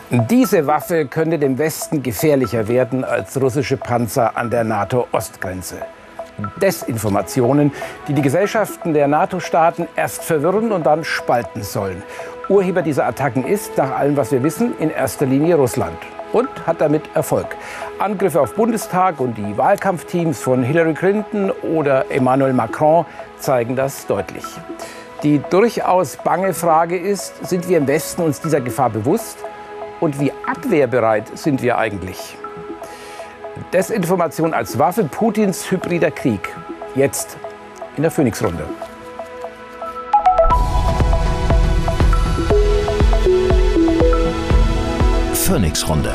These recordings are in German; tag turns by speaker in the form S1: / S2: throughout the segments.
S1: Diese Waffe könnte dem Westen gefährlicher werden als russische Panzer an der NATO-Ostgrenze. Desinformationen, die die Gesellschaften der NATO-Staaten erst verwirren und dann spalten sollen. Urheber dieser Attacken ist, nach allem, was wir wissen, in erster Linie Russland. Und hat damit Erfolg. Angriffe auf Bundestag und die Wahlkampfteams von Hillary Clinton oder Emmanuel Macron zeigen das deutlich. Die durchaus bange Frage ist, sind wir im Westen uns dieser Gefahr bewusst? Und wie abwehrbereit sind wir eigentlich? Desinformation als Waffe, Putins hybrider Krieg. Jetzt in der Phoenix-Runde.
S2: Phoenix-Runde.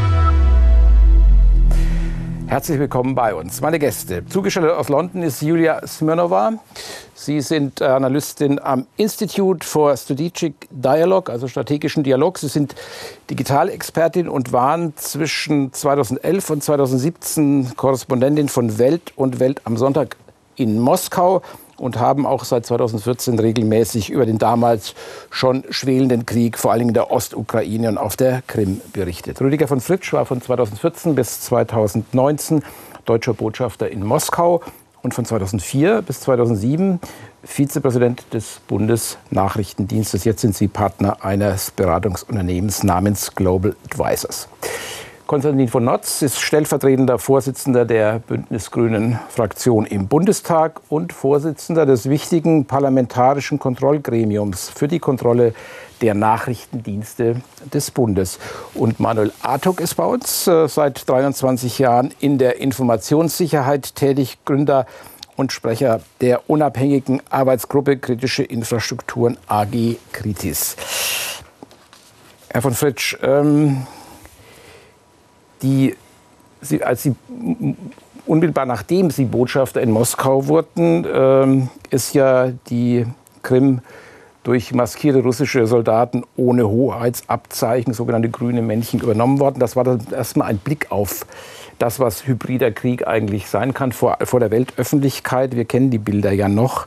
S1: Herzlich willkommen bei uns. Meine Gäste. Zugeschaltet aus London ist Julia Smirnova. Sie sind Analystin am Institute for Strategic Dialogue, also strategischen Dialog. Sie sind Digitalexpertin und waren zwischen 2011 und 2017 Korrespondentin von Welt und Welt am Sonntag in Moskau und haben auch seit 2014 regelmäßig über den damals schon schwelenden Krieg, vor allem in der Ostukraine und auf der Krim, berichtet. Rüdiger von Fritsch war von 2014 bis 2019 deutscher Botschafter in Moskau und von 2004 bis 2007 Vizepräsident des Bundesnachrichtendienstes. Jetzt sind Sie Partner eines Beratungsunternehmens namens Global Advisors. Konstantin von Notz ist stellvertretender Vorsitzender der Bündnis-Grünen-Fraktion im Bundestag und Vorsitzender des wichtigen parlamentarischen Kontrollgremiums für die Kontrolle der Nachrichtendienste des Bundes. Und Manuel Artuk ist bei uns seit 23 Jahren in der Informationssicherheit tätig, Gründer und Sprecher der unabhängigen Arbeitsgruppe Kritische Infrastrukturen AG Kritis. Herr von Fritsch, unmittelbar nachdem Sie Botschafter in Moskau wurden, ist ja die Krim durch maskierte russische Soldaten ohne Hoheitsabzeichen, sogenannte grüne Männchen, übernommen worden. Das war dann erstmal ein Blick auf das, was hybrider Krieg eigentlich sein kann vor der Weltöffentlichkeit. Wir kennen die Bilder ja noch.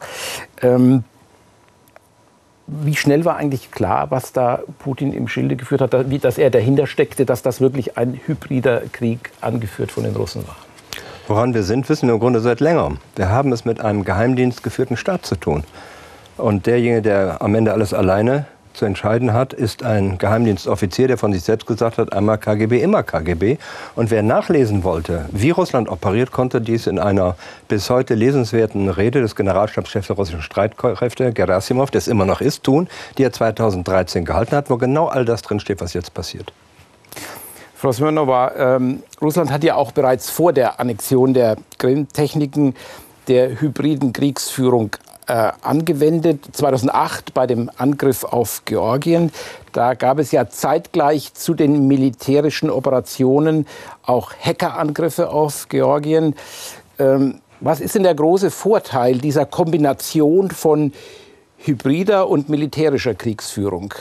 S1: Wie schnell war eigentlich klar, was da Putin im Schilde geführt hat, dass er dahinter steckte, dass das wirklich ein hybrider Krieg angeführt von den Russen war?
S3: Woran wir sind, wissen wir im Grunde seit längerem. Wir haben es mit einem geheimdienstgeführten Staat zu tun. Und derjenige, der am Ende alles alleine zu entscheiden hat, ist ein Geheimdienstoffizier, der von sich selbst gesagt hat, einmal KGB, immer KGB. Und wer nachlesen wollte, wie Russland operiert, konnte dies in einer bis heute lesenswerten Rede des Generalstabschefs der russischen Streitkräfte, Gerasimov, der es immer noch ist, tun, die er 2013 gehalten hat, wo genau all das drinsteht, was jetzt passiert.
S1: Frau Smirnova, Russland hat ja auch bereits vor der Annexion der Krim Techniken der hybriden Kriegsführung angewendet. 2008 bei dem Angriff auf Georgien. Da gab es ja zeitgleich zu den militärischen Operationen auch Hackerangriffe auf Georgien. Was ist denn der große Vorteil dieser Kombination von hybrider und militärischer Kriegsführung?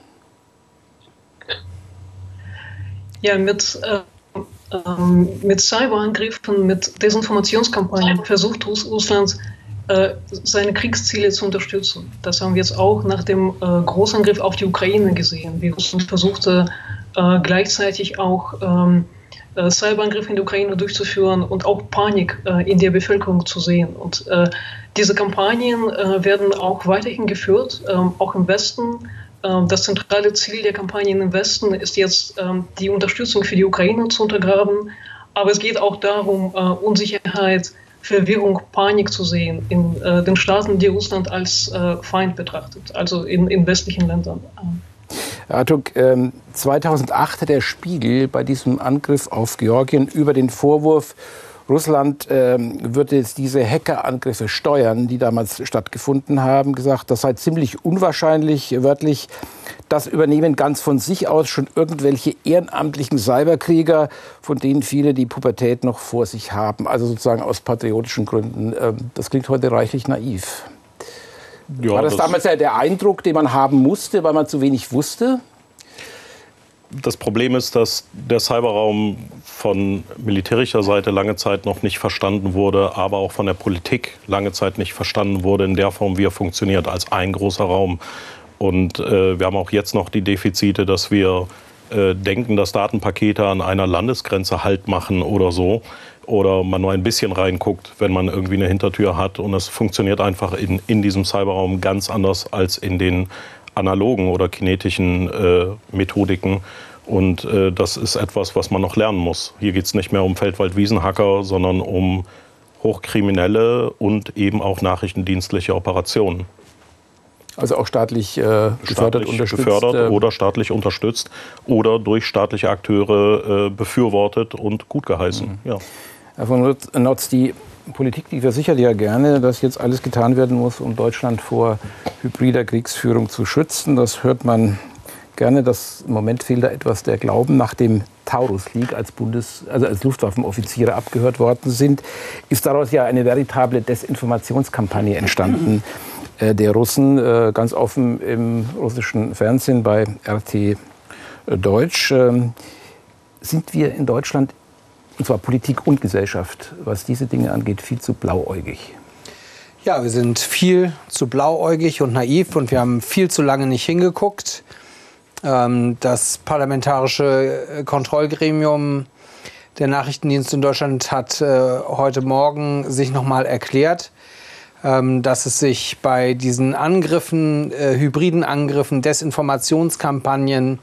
S4: Ja, mit Cyberangriffen, mit Desinformationskampagnen versucht Russland seine Kriegsziele zu unterstützen. Das haben wir jetzt auch nach dem Großangriff auf die Ukraine gesehen, wie Russland versuchte, gleichzeitig auch Cyberangriffe in der Ukraine durchzuführen und auch Panik in der Bevölkerung zu sehen. Und diese Kampagnen werden auch weiterhin geführt, auch im Westen. Das zentrale Ziel der Kampagnen im Westen ist jetzt, die Unterstützung für die Ukraine zu untergraben. Aber es geht auch darum, Unsicherheit, Verwirrung, Panik zu sehen in den Staaten, die Russland als Feind betrachtet, also in westlichen Ländern.
S1: Artuk, 2008 hat der Spiegel bei diesem Angriff auf Georgien über den Vorwurf, Russland würde jetzt diese Hackerangriffe steuern, die damals stattgefunden haben, gesagt, das sei ziemlich unwahrscheinlich, wörtlich. Das übernehmen ganz von sich aus schon irgendwelche ehrenamtlichen Cyberkrieger, von denen viele die Pubertät noch vor sich haben. Also sozusagen aus patriotischen Gründen. Das klingt heute reichlich naiv. Ja, war das damals ja der Eindruck, den man haben musste, weil man zu wenig wusste?
S5: Das Problem ist, dass der Cyberraum von militärischer Seite lange Zeit noch nicht verstanden wurde, aber auch von der Politik lange Zeit nicht verstanden wurde in der Form, wie er funktioniert, als ein großer Raum. Und wir haben auch jetzt noch die Defizite, dass wir denken, dass Datenpakete an einer Landesgrenze Halt machen oder so. Oder man nur ein bisschen reinguckt, wenn man irgendwie eine Hintertür hat. Und das funktioniert einfach in diesem Cyberraum ganz anders als in den analogen oder kinetischen Methodiken. Und das ist etwas, was man noch lernen muss. Hier geht es nicht mehr um Feldwald-Wiesen-Hacker, sondern um hochkriminelle und eben auch nachrichtendienstliche Operationen.
S1: Also auch staatlich gefördert, unterstützt.
S5: Gefördert oder staatlich unterstützt oder durch staatliche Akteure befürwortet und gutgeheißen. Ja.
S1: Herr von Notz, die Politik, die versichert ja gerne, dass jetzt alles getan werden muss, um Deutschland vor hybrider Kriegsführung zu schützen. Das hört man gerne. Im Moment fehlt da etwas der Glauben. Nachdem Taurus League als Luftwaffenoffiziere abgehört worden sind, ist daraus ja eine veritable Desinformationskampagne entstanden der Russen, ganz offen im russischen Fernsehen bei RT Deutsch. Sind wir in Deutschland, und zwar Politik und Gesellschaft, was diese Dinge angeht, viel zu blauäugig?
S6: Ja, wir sind viel zu blauäugig und naiv und wir haben viel zu lange nicht hingeguckt. Das parlamentarische Kontrollgremium der Nachrichtendienste in Deutschland hat heute Morgen sich noch mal erklärt, dass es sich bei diesen Angriffen, hybriden Angriffen, Desinformationskampagnen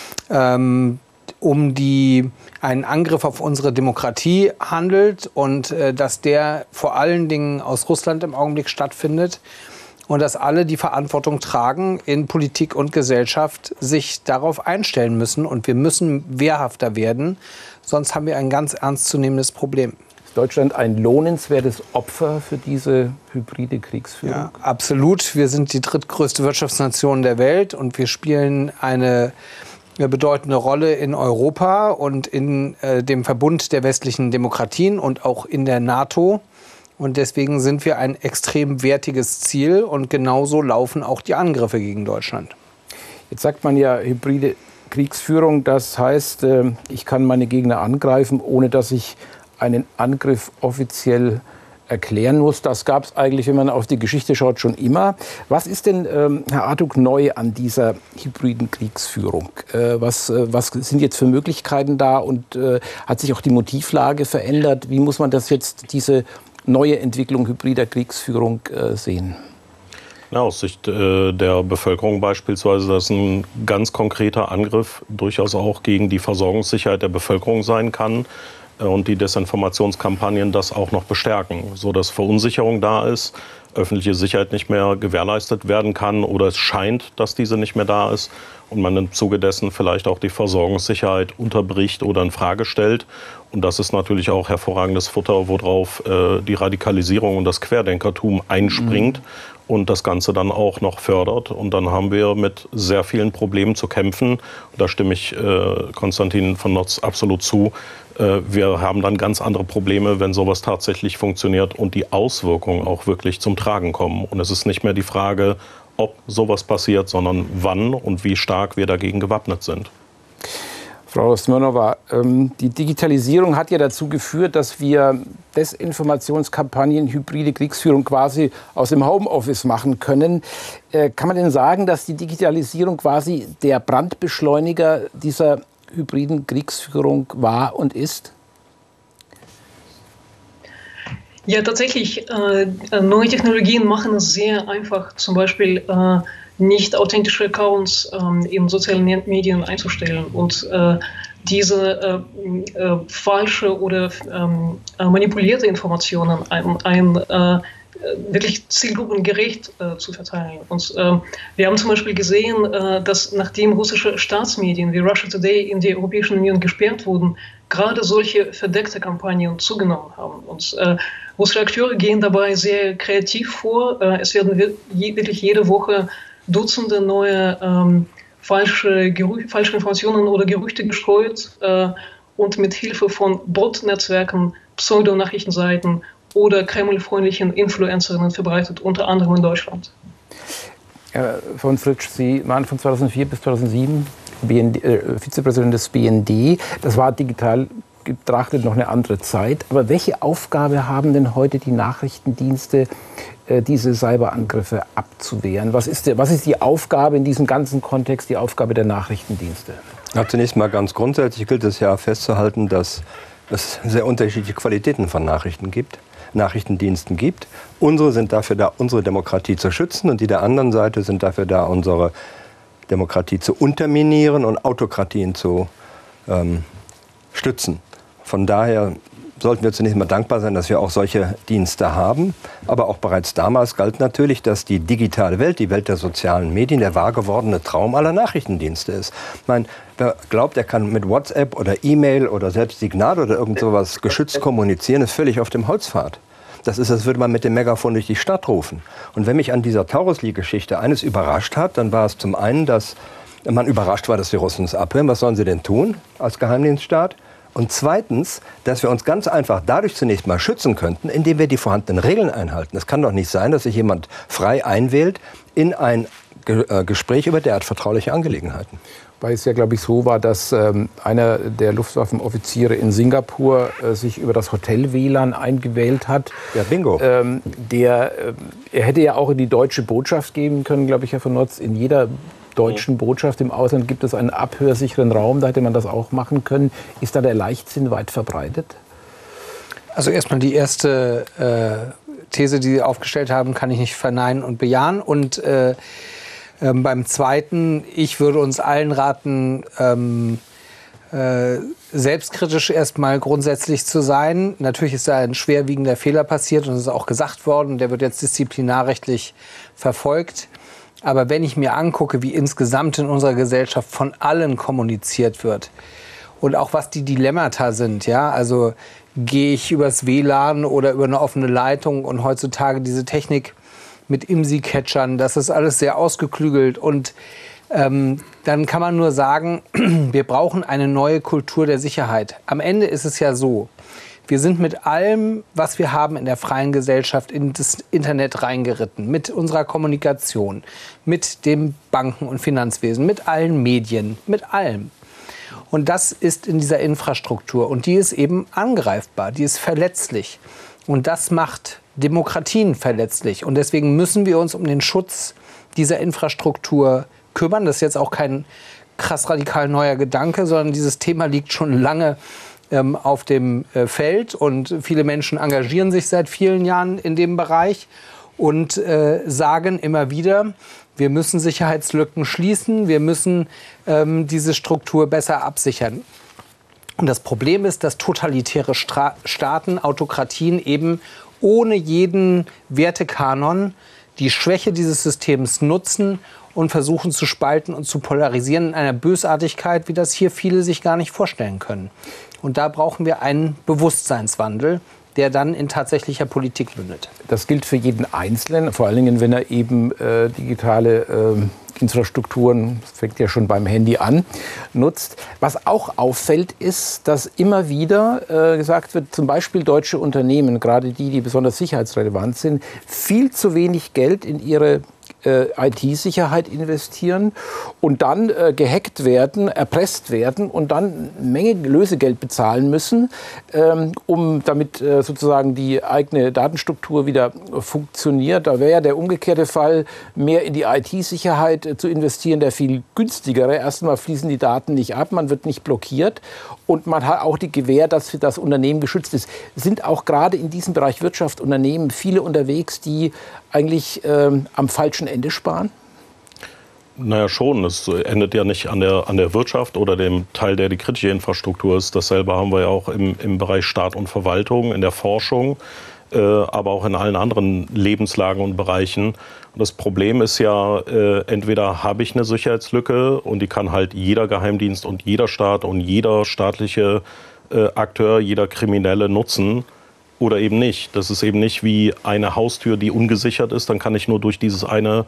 S6: um einen Angriff auf unsere Demokratie handelt und dass der vor allen Dingen aus Russland im Augenblick stattfindet und dass alle die Verantwortung tragen in Politik und Gesellschaft, sich darauf einstellen müssen und wir müssen wehrhafter werden, sonst haben wir ein ganz ernstzunehmendes Problem.
S1: Ist Deutschland ein lohnenswertes Opfer für diese hybride Kriegsführung?
S6: Ja, absolut. Wir sind die drittgrößte Wirtschaftsnation der Welt und wir spielen eine bedeutende Rolle in Europa und in dem Verbund der westlichen Demokratien und auch in der NATO. Und deswegen sind wir ein extrem wertiges Ziel und genauso laufen auch die Angriffe gegen Deutschland.
S1: Jetzt sagt man ja hybride Kriegsführung, das heißt, ich kann meine Gegner angreifen, ohne dass ich einen Angriff offiziell erklären muss. Das gab es eigentlich, wenn man auf die Geschichte schaut, schon immer. Was ist denn, Herr Artuk, neu an dieser hybriden Kriegsführung? Was sind jetzt für Möglichkeiten da und hat sich auch die Motivlage verändert? Wie muss man das jetzt, diese neue Entwicklung hybrider Kriegsführung sehen?
S5: Ja, aus Sicht der Bevölkerung beispielsweise, dass ein ganz konkreter Angriff durchaus auch gegen die Versorgungssicherheit der Bevölkerung sein kann. Und die Desinformationskampagnen das auch noch bestärken, sodass Verunsicherung da ist, öffentliche Sicherheit nicht mehr gewährleistet werden kann oder es scheint, dass diese nicht mehr da ist und man im Zuge dessen vielleicht auch die Versorgungssicherheit unterbricht oder in Frage stellt. Und das ist natürlich auch hervorragendes Futter, worauf die Radikalisierung und das Querdenkertum einspringt und das Ganze dann auch noch fördert. Und dann haben wir mit sehr vielen Problemen zu kämpfen. Und da stimme ich Konstantin von Notz absolut zu. Wir haben dann ganz andere Probleme, wenn sowas tatsächlich funktioniert und die Auswirkungen auch wirklich zum Tragen kommen. Und es ist nicht mehr die Frage, ob sowas passiert, sondern wann und wie stark wir dagegen gewappnet sind.
S1: Frau Smirnova, die Digitalisierung hat ja dazu geführt, dass wir Desinformationskampagnen, hybride Kriegsführung quasi aus dem Homeoffice machen können. Kann man denn sagen, dass die Digitalisierung quasi der Brandbeschleuniger dieser hybriden Kriegsführung war und ist?
S4: Ja, tatsächlich. Neue Technologien machen es sehr einfach, zum Beispiel nicht authentische Accounts in sozialen Medien einzustellen und diese falsche oder manipulierte Informationen wirklich zielgruppengerecht zu verteilen. Und wir haben zum Beispiel gesehen, dass nachdem russische Staatsmedien wie Russia Today in der Europäischen Union gesperrt wurden, gerade solche verdeckte Kampagnen zugenommen haben. Und russische Akteure gehen dabei sehr kreativ vor. Es werden wirklich jede Woche Dutzende neue falsche Informationen oder Gerüchte gestreut und mit Hilfe von Bot-Netzwerken, Pseudonachrichtenseiten oder Kreml-freundlichen Influencerinnen verbreitet, unter anderem in Deutschland.
S1: Herr von Fritsch, Sie waren von 2004 bis 2007 Vizepräsident des BND. Das war digital betrachtet noch eine andere Zeit. Aber welche Aufgabe haben denn heute die Nachrichtendienste, diese Cyberangriffe abzuwehren? Was ist die Aufgabe in diesem ganzen Kontext, die Aufgabe der Nachrichtendienste?
S3: Ja, zunächst mal ganz grundsätzlich gilt es ja festzuhalten, dass es sehr unterschiedliche Qualitäten von Nachrichtendiensten gibt. Unsere sind dafür da, unsere Demokratie zu schützen, und die der anderen Seite sind dafür da, unsere Demokratie zu unterminieren und Autokratien zu stützen. Von daher sollten wir zunächst mal dankbar sein, dass wir auch solche Dienste haben. Aber auch bereits damals galt natürlich, dass die digitale Welt, die Welt der sozialen Medien, der wahr gewordene Traum aller Nachrichtendienste ist. Ich meine, wer glaubt, er kann mit WhatsApp oder E-Mail oder selbst Signal oder irgend sowas geschützt kommunizieren, ist völlig auf dem Holzpfad. Das ist, als würde man mit dem Megafon durch die Stadt rufen. Und wenn mich an dieser Taurus-Geschichte eines überrascht hat, dann war es zum einen, dass man überrascht war, dass die Russen uns abhören. Was sollen sie denn tun als Geheimdienststaat? Und zweitens, dass wir uns ganz einfach dadurch zunächst mal schützen könnten, indem wir die vorhandenen Regeln einhalten. Es kann doch nicht sein, dass sich jemand frei einwählt in ein Gespräch über derart vertrauliche Angelegenheiten.
S1: Weil es ja, glaube ich, so war, dass einer der Luftwaffenoffiziere in Singapur sich über das Hotel WLAN eingewählt hat.
S3: Ja, bingo.
S1: Er hätte ja auch in die deutsche Botschaft geben können, glaube ich, Herr von Notz. In jeder deutschen Botschaft im Ausland gibt es einen abhörsicheren Raum. Da hätte man das auch machen können. Ist da der Leichtsinn weit verbreitet?
S6: Also erstmal die erste These, die Sie aufgestellt haben, kann ich nicht verneinen und bejahen. Und beim Zweiten, ich würde uns allen raten, selbstkritisch erstmal grundsätzlich zu sein. Natürlich ist da ein schwerwiegender Fehler passiert und es ist auch gesagt worden. Der wird jetzt disziplinarrechtlich verfolgt. Aber wenn ich mir angucke, wie insgesamt in unserer Gesellschaft von allen kommuniziert wird und auch was die Dilemmata sind, ja, also gehe ich übers WLAN oder über eine offene Leitung, und heutzutage diese Technik mit IMSI-Catchern, das ist alles sehr ausgeklügelt, und dann kann man nur sagen, wir brauchen eine neue Kultur der Sicherheit. Am Ende ist es ja so, wir sind mit allem, was wir haben in der freien Gesellschaft, in das Internet reingeritten. Mit unserer Kommunikation, mit dem Banken- und Finanzwesen, mit allen Medien, mit allem. Und das ist in dieser Infrastruktur. Und die ist eben angreifbar, die ist verletzlich. Und das macht Demokratien verletzlich. Und deswegen müssen wir uns um den Schutz dieser Infrastruktur kümmern. Das ist jetzt auch kein krass radikal neuer Gedanke, sondern dieses Thema liegt schon lange auf dem Feld, und viele Menschen engagieren sich seit vielen Jahren in dem Bereich und sagen immer wieder, wir müssen Sicherheitslücken schließen, wir müssen diese Struktur besser absichern. Und das Problem ist, dass totalitäre Staaten, Autokratien eben ohne jeden Wertekanon die Schwäche dieses Systems nutzen und versuchen zu spalten und zu polarisieren in einer Bösartigkeit, wie das hier viele sich gar nicht vorstellen können. Und da brauchen wir einen Bewusstseinswandel, der dann in tatsächlicher Politik mündet.
S1: Das gilt für jeden Einzelnen, vor allen Dingen, wenn er eben digitale Infrastrukturen, das fängt ja schon beim Handy an, nutzt. Was auch auffällt, ist, dass immer wieder gesagt wird, zum Beispiel deutsche Unternehmen, gerade die besonders sicherheitsrelevant sind, viel zu wenig Geld in ihre IT-Sicherheit investieren und dann gehackt werden, erpresst werden und dann eine Menge Lösegeld bezahlen müssen, damit sozusagen die eigene Datenstruktur wieder funktioniert. Da wäre der umgekehrte Fall, mehr in die IT-Sicherheit zu investieren, der viel günstigere. Erstmal fließen die Daten nicht ab, man wird nicht blockiert und man hat auch die Gewähr, dass das Unternehmen geschützt ist. Sind auch gerade in diesem Bereich Wirtschaft Unternehmen viele unterwegs, die eigentlich am falschen Ende sparen?
S5: Naja, schon. Es endet ja nicht an der Wirtschaft oder dem Teil, der die kritische Infrastruktur ist. Dasselbe haben wir ja auch im Bereich Staat und Verwaltung, in der Forschung, aber auch in allen anderen Lebenslagen und Bereichen. Und das Problem ist ja, entweder habe ich eine Sicherheitslücke und die kann halt jeder Geheimdienst und jeder Staat und jeder staatliche Akteur, jeder Kriminelle nutzen, oder eben nicht. Das ist eben nicht wie eine Haustür, die ungesichert ist. Dann kann ich nur durch diese eine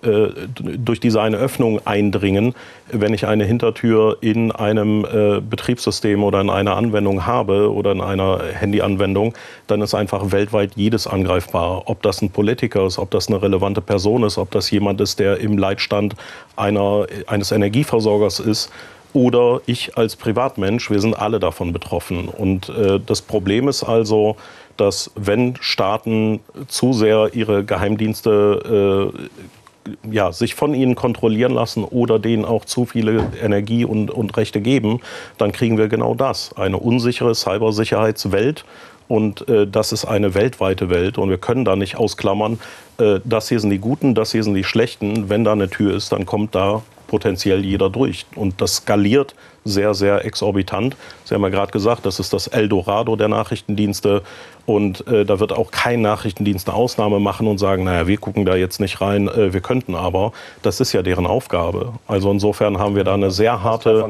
S5: Öffnung eindringen. Wenn ich eine Hintertür in einem Betriebssystem oder in einer Anwendung habe oder in einer Handyanwendung, dann ist einfach weltweit jedes angreifbar. Ob das ein Politiker ist, ob das eine relevante Person ist, ob das jemand ist, der im Leitstand eines Energieversorgers ist, oder ich als Privatmensch, wir sind alle davon betroffen. Und das Problem ist also, dass wenn Staaten zu sehr ihre Geheimdienste sich von ihnen kontrollieren lassen oder denen auch zu viele Energie und Rechte geben, dann kriegen wir genau das. Eine unsichere Cybersicherheitswelt. Und das ist eine weltweite Welt. Und wir können da nicht ausklammern, das hier sind die Guten, das hier sind die Schlechten. Wenn da eine Tür ist, dann kommt da potenziell jeder durch. Und das skaliert sehr, sehr exorbitant. Sie haben ja gerade gesagt, das ist das Eldorado der Nachrichtendienste. Und da wird auch kein Nachrichtendienst eine Ausnahme machen und sagen, naja, wir gucken da jetzt nicht rein, wir könnten aber. Das ist ja deren Aufgabe. Also insofern haben wir da eine sehr harte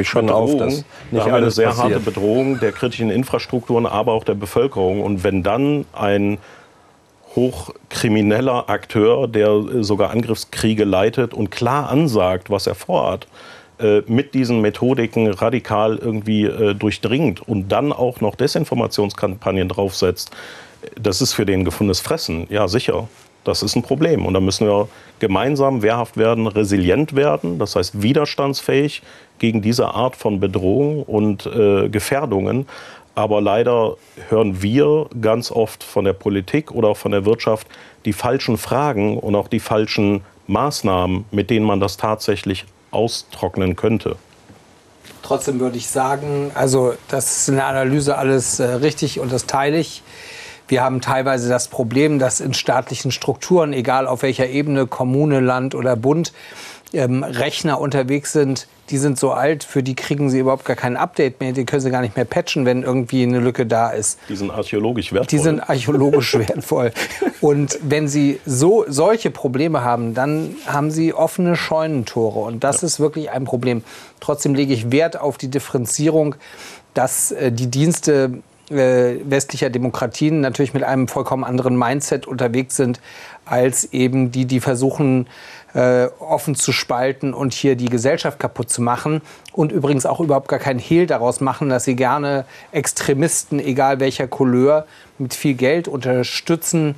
S5: Bedrohung der kritischen Infrastrukturen, aber auch der Bevölkerung. Und wenn dann ein hochkrimineller Akteur, der sogar Angriffskriege leitet und klar ansagt, was er vorhat, mit diesen Methodiken radikal irgendwie durchdringt und dann auch noch Desinformationskampagnen draufsetzt, das ist für den gefundenes Fressen. Ja, sicher. Das ist ein Problem. Und da müssen wir gemeinsam wehrhaft werden, resilient werden, das heißt widerstandsfähig gegen diese Art von Bedrohung und Gefährdungen. Aber leider hören wir ganz oft von der Politik oder auch von der Wirtschaft die falschen Fragen und auch die falschen Maßnahmen, mit denen man das tatsächlich austrocknen könnte.
S6: Trotzdem würde ich sagen, also das ist in der Analyse alles richtig und das teile ich. Wir haben teilweise das Problem, dass in staatlichen Strukturen, egal auf welcher Ebene, Kommune, Land oder Bund, Rechner unterwegs sind, die sind so alt, für die kriegen sie überhaupt gar kein Update mehr, die können sie gar nicht mehr patchen, wenn irgendwie eine Lücke da ist.
S5: Die sind archäologisch wertvoll.
S6: Die sind archäologisch wertvoll. Und wenn sie solche Probleme haben, dann haben sie offene Scheunentore. Und das ist wirklich ein Problem. Trotzdem lege ich Wert auf die Differenzierung, dass die Dienste westlicher Demokratien natürlich mit einem vollkommen anderen Mindset unterwegs sind, als eben die versuchen, offen zu spalten und hier die Gesellschaft kaputt zu machen und übrigens auch überhaupt gar keinen Hehl daraus machen, dass sie gerne Extremisten, egal welcher Couleur, mit viel Geld unterstützen.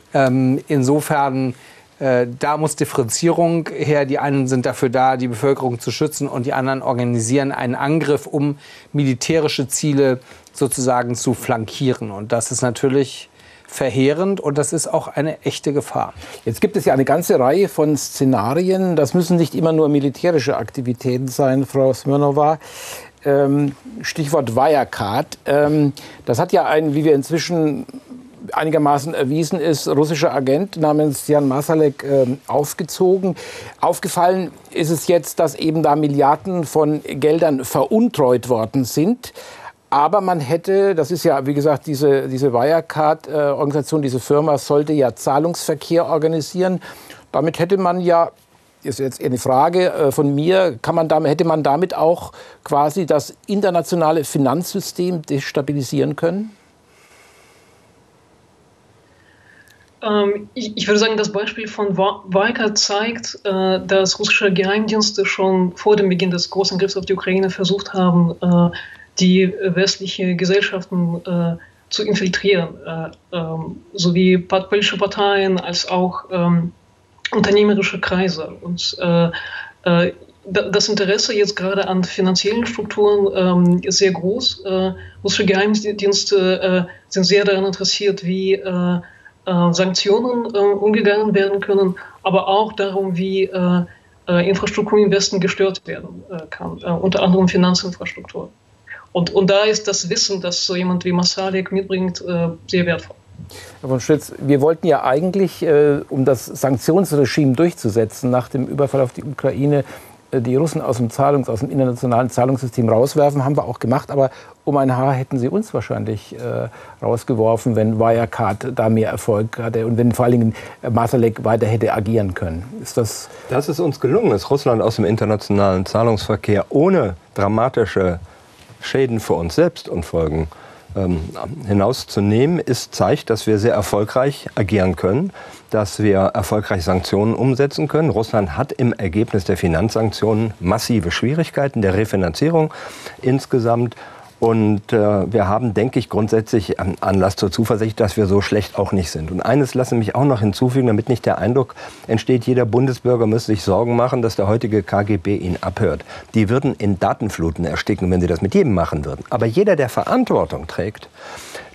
S6: Insofern, da muss Differenzierung her. Die einen sind dafür da, die Bevölkerung zu schützen und die anderen organisieren einen Angriff, um militärische Ziele sozusagen zu flankieren. Und das ist natürlich verheerend und das ist auch eine echte Gefahr.
S1: Jetzt gibt es ja eine ganze Reihe von Szenarien. Das müssen nicht immer nur militärische Aktivitäten sein, Frau Smirnova. Stichwort Wirecard. Das hat ja einen, wie wir inzwischen einigermaßen erwiesen ist, russischer Agent namens Jan Marsalek aufgezogen. Aufgefallen ist es jetzt, dass eben da Milliarden von Geldern veruntreut worden sind. Aber man hätte, das ist ja, wie gesagt, diese Wirecard-Organisation, diese Firma sollte ja Zahlungsverkehr organisieren. Damit hätte man ja, ist jetzt eine Frage von mir, hätte man damit auch quasi das internationale Finanzsystem destabilisieren können?
S4: Ich würde sagen, das Beispiel von Wirecard zeigt, dass russische Geheimdienste schon vor dem Beginn des Großangriffs auf die Ukraine versucht haben, die westliche Gesellschaften zu infiltrieren, sowie politische Parteien als auch unternehmerische Kreise. Und das Interesse jetzt gerade an finanziellen Strukturen ist sehr groß. Russische Geheimdienste sind sehr daran interessiert, wie Sanktionen umgegangen werden können, aber auch darum, wie Infrastruktur im Westen gestört werden kann, unter anderem Finanzinfrastruktur. Und da ist das Wissen, das so jemand wie Marsalek mitbringt, sehr wertvoll.
S1: Herr von Schütz, wir wollten ja eigentlich, um das Sanktionsregime durchzusetzen, nach dem Überfall auf die Ukraine, die Russen aus dem internationalen Zahlungssystem rauswerfen, haben wir auch gemacht. Aber um ein Haar hätten sie uns wahrscheinlich rausgeworfen, wenn Wirecard da mehr Erfolg hatte und wenn vor allen Dingen Marsalek weiter hätte agieren können.
S3: Das ist uns gelungen, ist Russland aus dem internationalen Zahlungsverkehr ohne dramatische Schäden für uns selbst und Folgen hinauszunehmen, zeigt, dass wir sehr erfolgreich agieren können, dass wir erfolgreich Sanktionen umsetzen können. Russland hat im Ergebnis der Finanzsanktionen massive Schwierigkeiten der Refinanzierung insgesamt. Und wir haben, denke ich, grundsätzlich Anlass zur Zuversicht, dass wir so schlecht auch nicht sind. Und eines lassen mich auch noch hinzufügen, damit nicht der Eindruck entsteht, jeder Bundesbürger müsse sich Sorgen machen, dass der heutige KGB ihn abhört. Die würden in Datenfluten ersticken, wenn sie das mit jedem machen würden. Aber jeder, der Verantwortung trägt,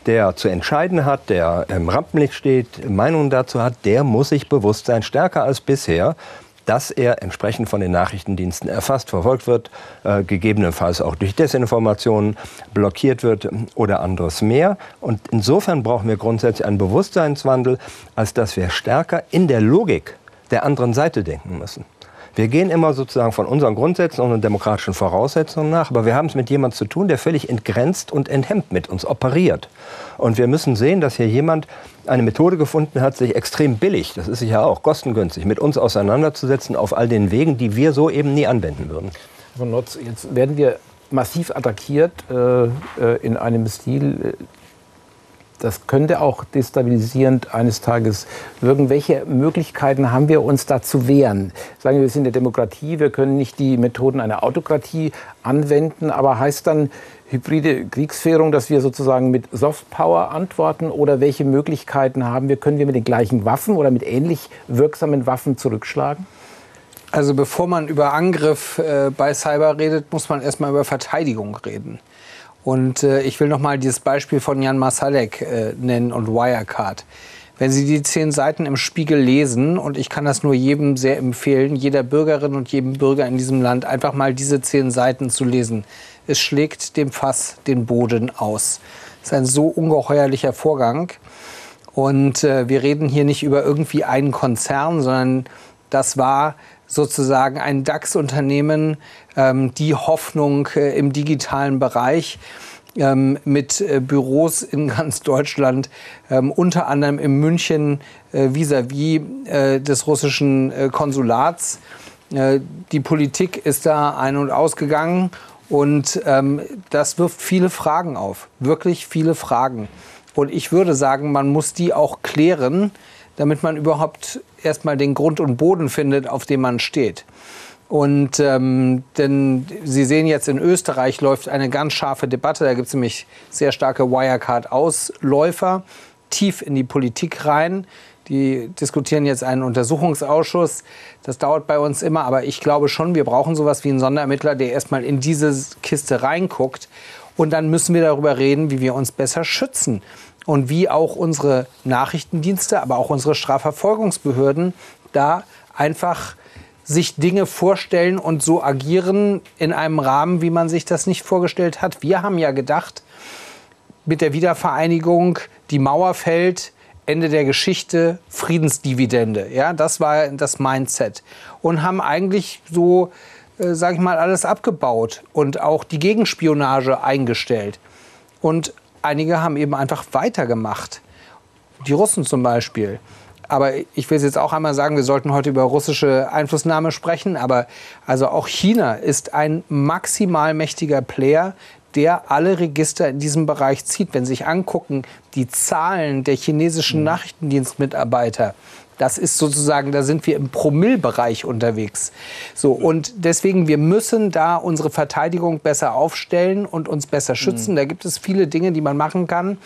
S3: der zu entscheiden hat, der im Rampenlicht steht, Meinungen dazu hat, der muss sich bewusst sein, stärker als bisher, dass er entsprechend von den Nachrichtendiensten erfasst, verfolgt wird, gegebenenfalls auch durch Desinformationen blockiert wird oder anderes mehr. Und insofern brauchen wir grundsätzlich einen Bewusstseinswandel, als dass wir stärker in der Logik der anderen Seite denken müssen. Wir gehen immer sozusagen von unseren Grundsätzen und demokratischen Voraussetzungen nach, aber wir haben es mit jemandem zu tun, der völlig entgrenzt und enthemmt mit uns operiert. Und wir müssen sehen, dass hier jemand eine Methode gefunden hat, sich extrem billig, das ist sicher auch kostengünstig, mit uns auseinanderzusetzen auf all den Wegen, die wir so eben nie anwenden würden.
S1: Von Notz, jetzt werden wir massiv attackiert in einem Stil. Das könnte auch destabilisierend eines Tages wirken. Welche Möglichkeiten haben wir, uns da zu wehren? Sagen wir sind eine Demokratie, wir können nicht die Methoden einer Autokratie anwenden, aber heißt dann hybride Kriegsführung, dass wir sozusagen mit Softpower antworten? Oder welche Möglichkeiten haben wir? Können wir mit den gleichen Waffen oder mit ähnlich wirksamen Waffen zurückschlagen?
S6: Also bevor man über Angriff bei Cyber redet, muss man erstmal über Verteidigung reden. Und ich will noch mal dieses Beispiel von Jan Marsalek nennen und Wirecard. Wenn Sie die 10 Seiten im Spiegel lesen, und ich kann das nur jedem sehr empfehlen, jeder Bürgerin und jedem Bürger in diesem Land, einfach mal diese 10 Seiten zu lesen. Es schlägt dem Fass den Boden aus. Das ist ein so ungeheuerlicher Vorgang. Und wir reden hier nicht über irgendwie einen Konzern, sondern das war sozusagen ein DAX-Unternehmen, die Hoffnung im digitalen Bereich mit Büros in ganz Deutschland, unter anderem in München vis-à-vis des russischen Konsulats. Die Politik ist da ein- und ausgegangen und das wirft viele Fragen auf, wirklich viele Fragen. Und ich würde sagen, man muss die auch klären, damit man überhaupt erstmal den Grund und Boden findet, auf dem man steht. Und denn Sie sehen jetzt, in Österreich läuft eine ganz scharfe Debatte. Da gibt es nämlich sehr starke Wirecard-Ausläufer, tief in die Politik rein. Die diskutieren jetzt einen Untersuchungsausschuss. Das dauert bei uns immer. Aber ich glaube schon, wir brauchen sowas wie einen Sonderermittler, der erstmal in diese Kiste reinguckt. Und dann müssen wir darüber reden, wie wir uns besser schützen. Und wie auch unsere Nachrichtendienste, aber auch unsere Strafverfolgungsbehörden da einfach sich Dinge vorstellen und so agieren in einem Rahmen, wie man sich das nicht vorgestellt hat. Wir haben ja gedacht, mit der Wiedervereinigung, die Mauer fällt, Ende der Geschichte, Friedensdividende. Ja, das war das Mindset. Und haben eigentlich so, sag ich mal, alles abgebaut und auch die Gegenspionage eingestellt. Und einige haben eben einfach weitergemacht. Die Russen zum Beispiel. Aber ich will es jetzt auch einmal sagen, wir sollten heute über russische Einflussnahme sprechen. Aber also auch China ist ein maximal mächtiger Player, der alle Register in diesem Bereich zieht. Wenn Sie sich angucken, die Zahlen der chinesischen Nachrichtendienstmitarbeiter, das ist sozusagen, da sind wir im Promillbereich unterwegs. So, und deswegen, wir müssen da unsere Verteidigung besser aufstellen und uns besser schützen. Da gibt es viele Dinge, die man machen kann,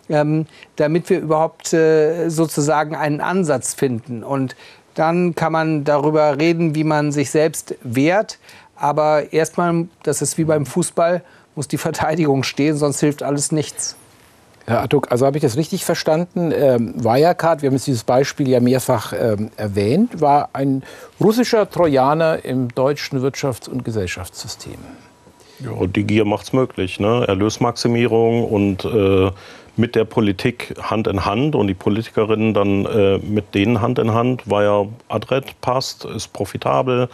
S6: damit wir überhaupt sozusagen einen Ansatz finden. Und dann kann man darüber reden, wie man sich selbst wehrt. Aber erstmal, das ist wie beim Fußball, muss die Verteidigung stehen, sonst hilft alles nichts.
S1: Herr Attuk, also habe ich das richtig verstanden? Wirecard, wir haben jetzt dieses Beispiel ja mehrfach erwähnt, war ein russischer Trojaner im deutschen Wirtschafts- und Gesellschaftssystem.
S5: Ja, die Gier macht es möglich, ne? Erlösmaximierung und mit der Politik Hand in Hand und die Politikerinnen dann mit denen Hand in Hand, war ja adrett, passt, ist profitabel.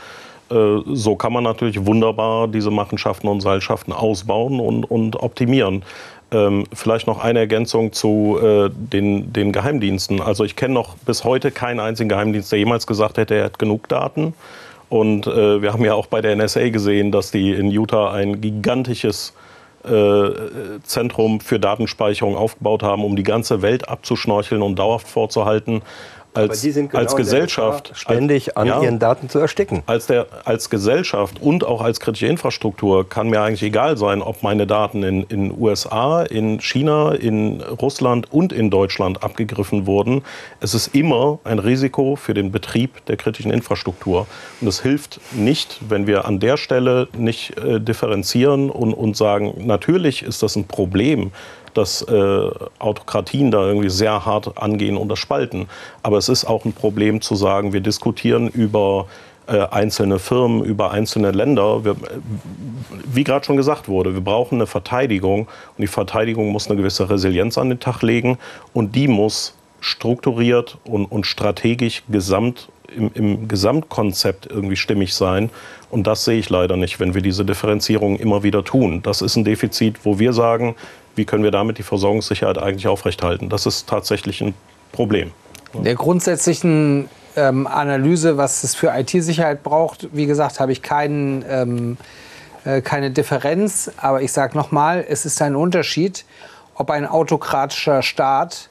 S5: So kann man natürlich wunderbar diese Machenschaften und Seilschaften ausbauen und optimieren. Vielleicht noch eine Ergänzung zu den Geheimdiensten. Also ich kenne noch bis heute keinen einzigen Geheimdienst, der jemals gesagt hätte, er hat genug Daten. Und wir haben ja auch bei der NSA gesehen, dass die in Utah ein gigantisches Zentrum für Datenspeicherung aufgebaut haben, um die ganze Welt abzuschnorcheln und dauerhaft vorzuhalten.
S3: Aber die sind genau
S5: als Gesellschaft
S3: ständig an ihren Daten zu ersticken.
S5: Als Gesellschaft und auch als kritische Infrastruktur kann mir eigentlich egal sein, ob meine Daten in USA, in China, in Russland und in Deutschland abgegriffen wurden. Es ist immer ein Risiko für den Betrieb der kritischen Infrastruktur. Und es hilft nicht, wenn wir an der Stelle nicht differenzieren und sagen, natürlich ist das ein Problem, dass Autokratien da irgendwie sehr hart angehen und das spalten. Aber es ist auch ein Problem zu sagen, wir diskutieren über einzelne Firmen, über einzelne Länder. Wie gerade schon gesagt wurde, wir brauchen eine Verteidigung und die Verteidigung muss eine gewisse Resilienz an den Tag legen und die muss strukturiert und strategisch im Gesamtkonzept irgendwie stimmig sein. Und das sehe ich leider nicht, wenn wir diese Differenzierung immer wieder tun. Das ist ein Defizit, wo wir sagen, wie können wir damit die Versorgungssicherheit eigentlich aufrechthalten? Das ist tatsächlich ein Problem.
S6: Der grundsätzlichen Analyse, was es für IT-Sicherheit braucht, wie gesagt, habe ich keine Differenz. Aber ich sage nochmal, es ist ein Unterschied, ob ein autokratischer Staat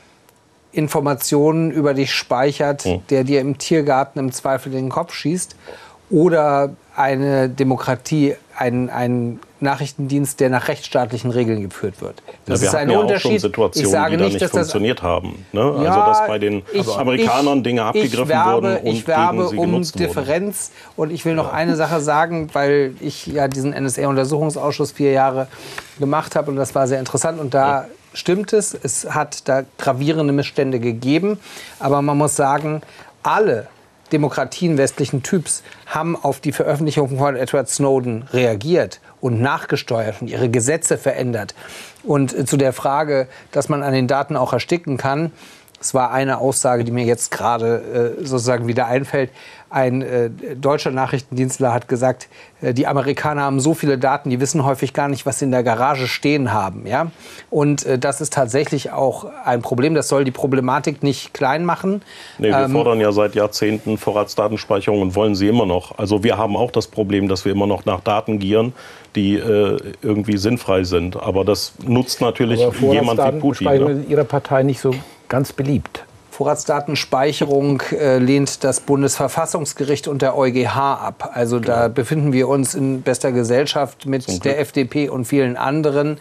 S6: Informationen über dich speichert, der dir im Tiergarten im Zweifel in den Kopf schießt, oder eine Demokratie, ein Nachrichtendienst, der nach rechtsstaatlichen Regeln geführt wird. Das ist ein Unterschied.
S5: Auch schon Situationen, die da nicht funktioniert haben. Ne? Also dass bei den Amerikanern Dinge abgegriffen wurden und
S6: ich werbe
S5: gegen sie genutzt
S6: um Differenz. Und ich will noch eine Sache sagen, weil ich ja diesen NSA-Untersuchungsausschuss 4 Jahre gemacht habe und das war sehr interessant. Und da stimmt es hat da gravierende Missstände gegeben. Aber man muss sagen, alle Demokratien westlichen Typs haben auf die Veröffentlichung von Edward Snowden reagiert und nachgesteuert und ihre Gesetze verändert. Und zu der Frage, dass man an den Daten auch ersticken kann, es war eine Aussage, die mir jetzt gerade sozusagen wieder einfällt. Ein deutscher Nachrichtendienstler hat gesagt, die Amerikaner haben so viele Daten, die wissen häufig gar nicht, was sie in der Garage stehen haben. Ja? Und das ist tatsächlich auch ein Problem. Das soll die Problematik nicht klein machen.
S5: Nee, wir fordern ja seit Jahrzehnten Vorratsdatenspeicherung und wollen sie immer noch. Also wir haben auch das Problem, dass wir immer noch nach Daten gieren, die irgendwie sinnfrei sind. Aber das nutzt natürlich jemand wie Putin.
S1: Aber in Ihrer Partei nicht so ganz beliebt.
S6: Vorratsdatenspeicherung lehnt das Bundesverfassungsgericht und der EuGH ab. Also da befinden wir uns in bester Gesellschaft mit der FDP und vielen anderen.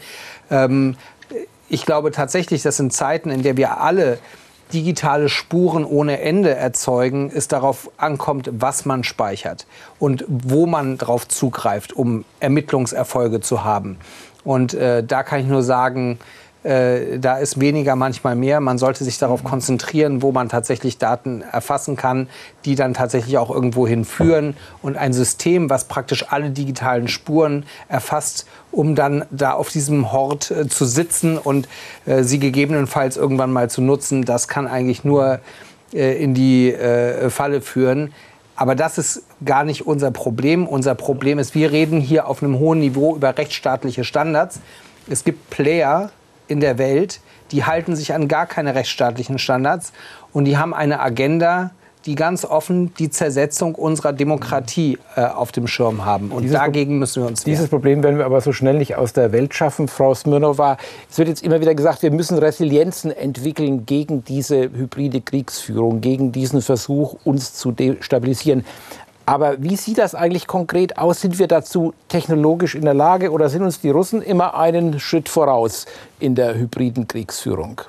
S6: Ich glaube tatsächlich, dass in Zeiten, in der wir alle digitale Spuren ohne Ende erzeugen, es darauf ankommt, was man speichert und wo man darauf zugreift, um Ermittlungserfolge zu haben. Und da kann ich nur sagen, da ist weniger manchmal mehr. Man sollte sich darauf konzentrieren, wo man tatsächlich Daten erfassen kann, die dann tatsächlich auch irgendwo hinführen. Und ein System, was praktisch alle digitalen Spuren erfasst, um dann da auf diesem Hort zu sitzen und sie gegebenenfalls irgendwann mal zu nutzen, das kann eigentlich nur in die Falle führen. Aber das ist gar nicht unser Problem. Unser Problem ist, wir reden hier auf einem hohen Niveau über rechtsstaatliche Standards. Es gibt Player in der Welt, die halten sich an gar keine rechtsstaatlichen Standards und die haben eine Agenda, die ganz offen die Zersetzung unserer Demokratie auf dem Schirm haben. Und dagegen müssen wir uns wehren.
S1: Dieses Problem werden wir aber so schnell nicht aus der Welt schaffen. Frau Smirnova, es wird jetzt immer wieder gesagt, wir müssen Resilienzen entwickeln gegen diese hybride Kriegsführung, gegen diesen Versuch, uns zu destabilisieren. Aber wie sieht das eigentlich konkret aus? Sind wir dazu technologisch in der Lage oder sind uns die Russen immer einen Schritt voraus in der hybriden Kriegsführung?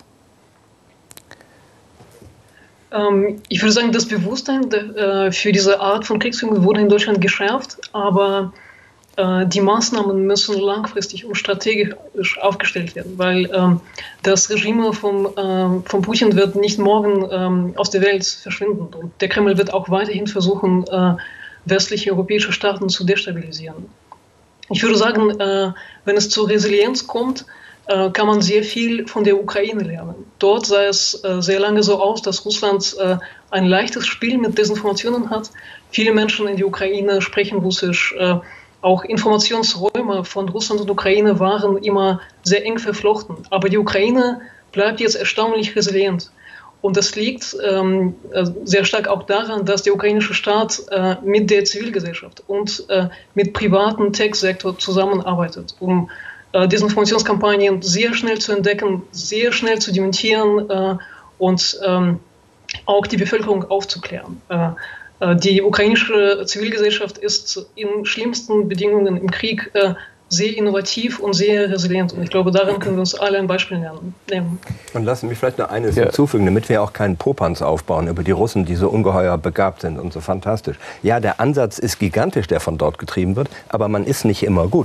S4: Ich würde sagen, das Bewusstsein für diese Art von Kriegsführung wurde in Deutschland geschärft, aber die Maßnahmen müssen langfristig und strategisch aufgestellt werden, weil das Regime von Putin wird nicht morgen aus der Welt verschwinden. Und der Kreml wird auch weiterhin versuchen, westliche europäische Staaten zu destabilisieren. Ich würde sagen, wenn es zur Resilienz kommt, kann man sehr viel von der Ukraine lernen. Dort sah es sehr lange so aus, dass Russland ein leichtes Spiel mit Desinformationen hat. Viele Menschen in der Ukraine sprechen Russisch. Auch Informationsräume von Russland und Ukraine waren immer sehr eng verflochten. Aber die Ukraine bleibt jetzt erstaunlich resilient. Und das liegt sehr stark auch daran, dass der ukrainische Staat mit der Zivilgesellschaft und mit privaten Tech-Sektor zusammenarbeitet, um Desinformationskampagnen sehr schnell zu entdecken, sehr schnell zu dementieren und auch die Bevölkerung aufzuklären. Die ukrainische Zivilgesellschaft ist in schlimmsten Bedingungen im Krieg sehr innovativ und sehr resilient. Und ich glaube, daran können wir uns alle ein Beispiel nehmen.
S3: Und lassen mich vielleicht noch eines hinzufügen, damit wir auch keinen Popanz aufbauen über die Russen, die so ungeheuer begabt sind und so fantastisch. Ja, der Ansatz ist gigantisch, der von dort getrieben wird, aber man ist nicht immer gut.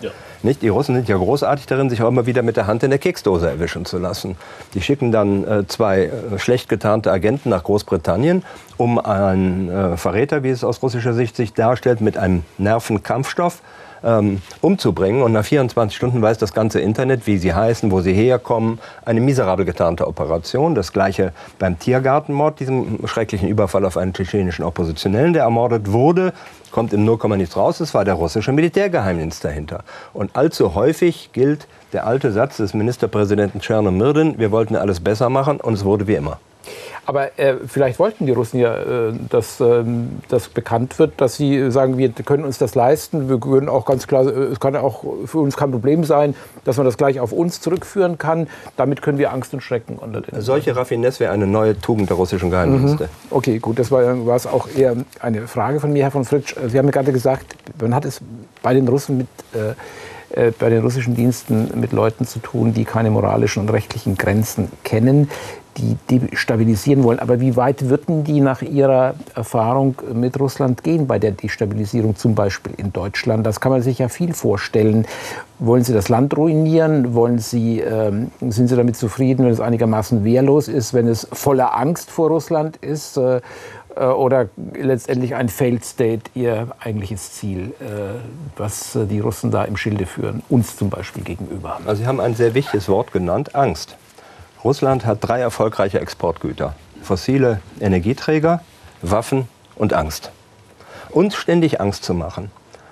S5: Ja.
S3: Nicht? Die Russen sind ja großartig darin, sich auch immer wieder mit der Hand in der Keksdose erwischen zu lassen. Die schicken dann 2 schlecht getarnte Agenten nach Großbritannien, um einen Verräter, wie es aus russischer Sicht sich darstellt, mit einem Nervenkampfstoff umzubringen. Und nach 24 Stunden weiß das ganze Internet, wie sie heißen, wo sie herkommen. Eine miserabel getarnte Operation. Das gleiche beim Tiergartenmord, diesem schrecklichen Überfall auf einen tschetschenischen Oppositionellen, der ermordet wurde. Kommt im 0, nichts raus. Es war der russische Militärgeheimdienst dahinter. Und allzu häufig gilt der alte Satz des Ministerpräsidenten Tschernomyrdin: Wir wollten alles besser machen, und es wurde wie immer.
S1: Aber vielleicht wollten die Russen ja, dass bekannt wird, dass sie sagen, wir können uns das leisten. Wir würden auch ganz klar, es kann auch für uns kein Problem sein, dass man das gleich auf uns zurückführen kann. Damit können wir Angst und Schrecken unter den...
S3: Solche Raffinesse wäre eine neue Tugend der russischen Geheimdienste.
S1: Okay, gut, das war es auch eher eine Frage von mir, Herr von Fritsch. Sie haben ja gerade gesagt, man hat es bei den Russen bei den russischen Diensten mit Leuten zu tun, die keine moralischen und rechtlichen Grenzen kennen, die destabilisieren wollen. Aber wie weit würden die nach Ihrer Erfahrung mit Russland gehen bei der Destabilisierung, zum Beispiel in Deutschland? Das kann man sich ja viel vorstellen. Wollen Sie das Land ruinieren? Sind Sie damit zufrieden, wenn es einigermaßen wehrlos ist, wenn es voller Angst vor Russland ist? Oder letztendlich ein Failed State Ihr eigentliches Ziel, was die Russen da im Schilde führen, uns zum Beispiel gegenüber?
S3: Also Sie haben ein sehr wichtiges Wort genannt: Angst. Russland hat 3 erfolgreiche Exportgüter: fossile Energieträger, Waffen und Angst. Uns ständig Angst zu machen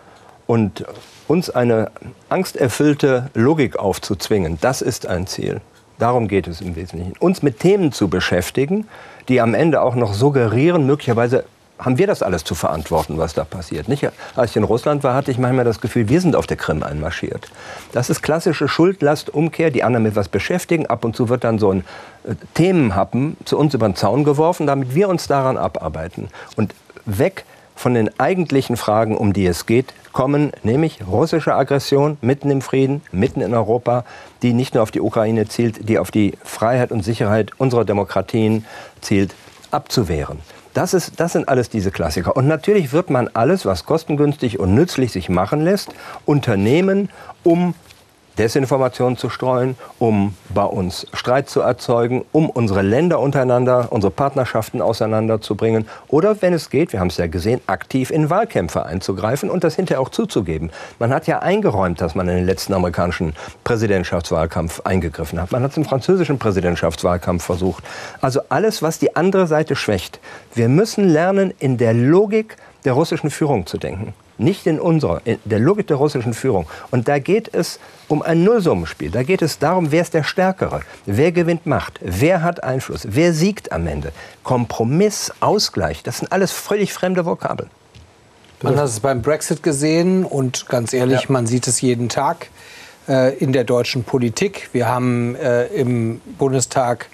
S3: und uns eine angsterfüllte Logik aufzuzwingen, das ist ein Ziel. Darum geht es im Wesentlichen. Uns mit Themen zu beschäftigen, die am Ende auch noch suggerieren, möglicherweise haben wir das alles zu verantworten, was da passiert. Nicht? Als ich in Russland war, hatte ich manchmal das Gefühl, wir sind auf der Krim einmarschiert. Das ist klassische Schuld-Last-Umkehr, die anderen mit was beschäftigen. Ab und zu wird dann so ein Themenhappen zu uns über den Zaun geworfen, damit wir uns daran abarbeiten. Und weg von den eigentlichen Fragen, um die es geht, kommen, nämlich russische Aggression mitten im Frieden, mitten in Europa, die nicht nur auf die Ukraine zielt, die auf die Freiheit und Sicherheit unserer Demokratien zielt, abzuwehren. Das sind alles diese Klassiker. Und natürlich wird man alles, was kostengünstig und nützlich sich machen lässt, unternehmen, um Desinformation zu streuen, um bei uns Streit zu erzeugen, um unsere Länder untereinander, unsere Partnerschaften auseinanderzubringen oder, wenn es geht, wir haben es ja gesehen, aktiv in Wahlkämpfe einzugreifen und das hinterher auch zuzugeben. Man hat ja eingeräumt, dass man in den letzten amerikanischen Präsidentschaftswahlkampf eingegriffen hat. Man hat es im französischen Präsidentschaftswahlkampf versucht. Also alles, was die andere Seite schwächt. Wir müssen lernen, in der Logik der russischen Führung zu denken. Nicht in der Logik der russischen Führung. Und da geht es um ein Nullsummenspiel. Da geht es darum, wer ist der Stärkere? Wer gewinnt Macht? Wer hat Einfluss? Wer siegt am Ende? Kompromiss, Ausgleich, das sind alles völlig fremde Vokabeln.
S6: Man hat es beim Brexit gesehen und ganz ehrlich, man sieht es jeden Tag in der deutschen Politik. Wir haben im Bundestag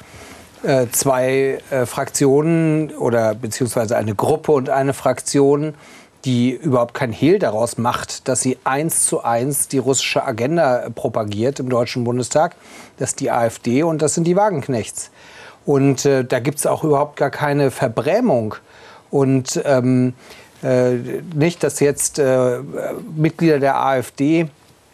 S6: 2 Fraktionen oder beziehungsweise eine Gruppe und eine Fraktion, die überhaupt kein Hehl daraus macht, dass sie 1:1 die russische Agenda propagiert im Deutschen Bundestag. Das ist die AfD und das sind die Wagenknechts. Und da gibt es auch überhaupt gar keine Verbrämung. Und nicht, dass jetzt Mitglieder der AfD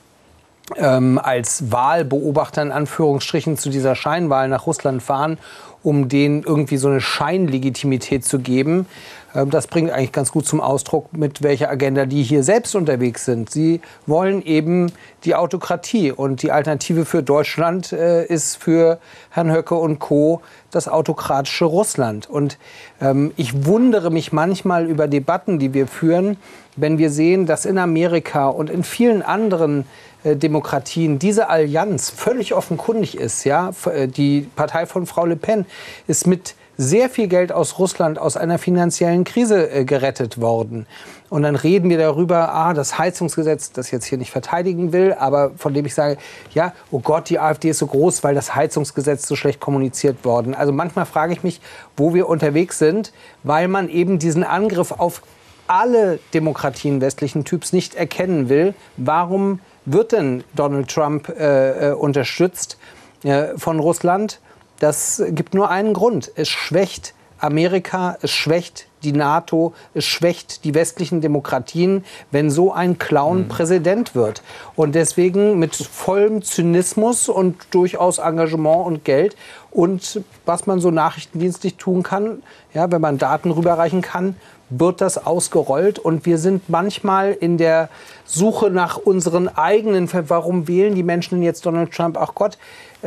S6: als Wahlbeobachter in Anführungsstrichen zu dieser Scheinwahl nach Russland fahren, um denen irgendwie so eine Scheinlegitimität zu geben. Das bringt eigentlich ganz gut zum Ausdruck, mit welcher Agenda die hier selbst unterwegs sind. Sie wollen eben die Autokratie. Und die Alternative für Deutschland ist für Herrn Höcke und Co. das autokratische Russland. Und ich wundere mich manchmal über Debatten, die wir führen, wenn wir sehen, dass in Amerika und in vielen anderen Demokratien diese Allianz völlig offenkundig ist. Ja? Die Partei von Frau Le Pen ist mit sehr viel Geld aus Russland aus einer finanziellen Krise gerettet worden. Und dann reden wir darüber, das Heizungsgesetz, das ich jetzt hier nicht verteidigen will, aber von dem ich sage, ja, oh Gott, die AfD ist so groß, weil das Heizungsgesetz so schlecht kommuniziert worden. Also manchmal frage ich mich, wo wir unterwegs sind, weil man eben diesen Angriff auf alle Demokratien westlichen Typs nicht erkennen will. Warum wird denn Donald Trump unterstützt von Russland? Das gibt nur einen Grund. Es schwächt Amerika, es schwächt die NATO, es schwächt die westlichen Demokratien, wenn so ein Clown Präsident wird. Und deswegen mit vollem Zynismus und durchaus Engagement und Geld und was man so nachrichtendienstlich tun kann, ja, wenn man Daten rüberreichen kann, wird das ausgerollt. Und wir sind manchmal in der Suche nach unseren eigenen, warum wählen die Menschen jetzt Donald Trump, ach Gott,